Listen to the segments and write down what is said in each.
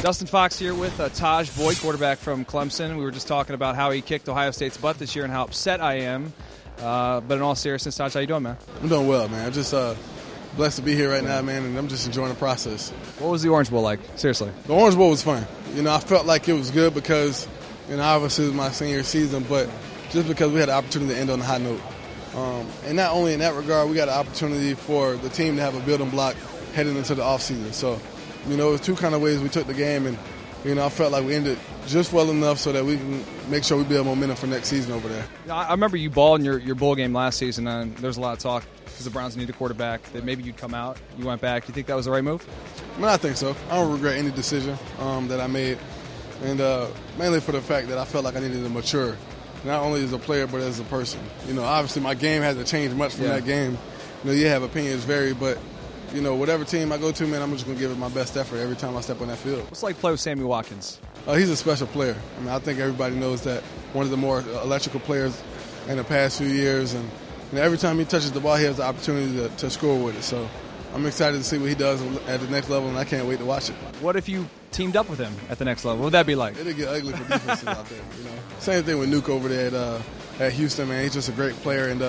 Dustin Fox here with Taj Boyd, quarterback from Clemson. We were just talking about how he kicked Ohio State's butt this year and how upset I am. But in all seriousness, Taj, how you doing, man? I'm doing well, man. I'm just blessed to be here right now, man, and I'm just enjoying the process. What was the Orange Bowl like? Seriously. The Orange Bowl was fun. I felt like it was good because, obviously it was my senior season, but just because we had the opportunity to end on a high note. And not only in that regard, we got an opportunity for the team to have a building block heading into the offseason. So, it was two kind of ways we took the game, and, I felt like we ended just well enough so that we can make sure we build momentum for next season over there. I remember you balled in your bowl game last season, and there was a lot of talk because the Browns need a quarterback that maybe you'd come out. You went back. Do you think that was the right move? I think so. I don't regret any decision that I made, and mainly for the fact that I felt like I needed to mature, not only as a player but as a person. Obviously my game hasn't changed much from that game. You have opinions vary, but whatever team I go to, man, I'm just going to give it my best effort every time I step on that field. What's it like to play with Sammy Watkins? He's a special player. I think everybody knows that, one of the more electrical players in the past few years, and every time he touches the ball, he has the opportunity to score with it. So I'm excited to see what he does at the next level, and I can't wait to watch it. What if you teamed up with him at the next level? What would that be like? It'll get ugly for defenses out there. Same thing with Nuke over there at Houston, man. He's just a great player, and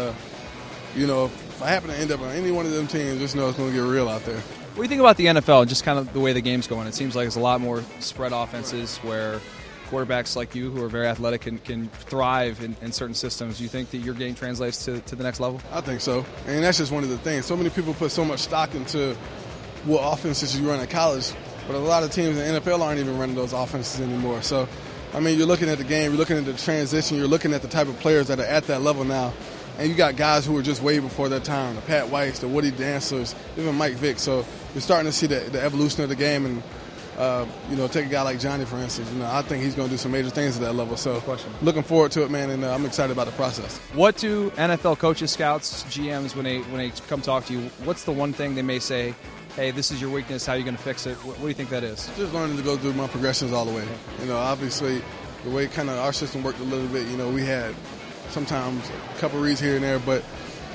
if I happen to end up on any one of them teams, just know it's going to get real out there. What do you think about the NFL and just kind of the way the game's going? It seems like there's a lot more spread offenses where quarterbacks like you who are very athletic can thrive in certain systems. Do you think that your game translates to the next level? I think so. And that's just one of the things. So many people put so much stock into what offenses you run at college, but a lot of teams in the NFL aren't even running those offenses anymore. So, you're looking at the game, you're looking at the transition, you're looking at the type of players that are at that level now. And you got guys who were just way before their time, the Pat Whites, the Woody Dantzlers, even Mike Vick. So you're starting to see the evolution of the game. And, take a guy like Johnny, for instance. I think he's going to do some major things at that level. So looking forward to it, man, and I'm excited about the process. What do NFL coaches, scouts, GMs, when they come talk to you, what's the one thing they may say, hey, this is your weakness, how are you going to fix it? What do you think that is? Just learning to go through my progressions all the way. Obviously, the way kind of our system worked a little bit, we had sometimes a couple reads here and there, but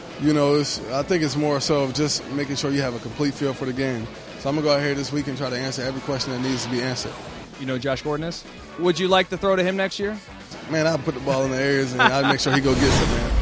I think it's more so of just making sure you have a complete feel for the game. So I'm gonna go out here this week and try to answer every question that needs to be answered. You know who Josh Gordon is? Would you like to throw to him next year? Man, I'll put the ball in the areas and I'll make sure he go get it, man.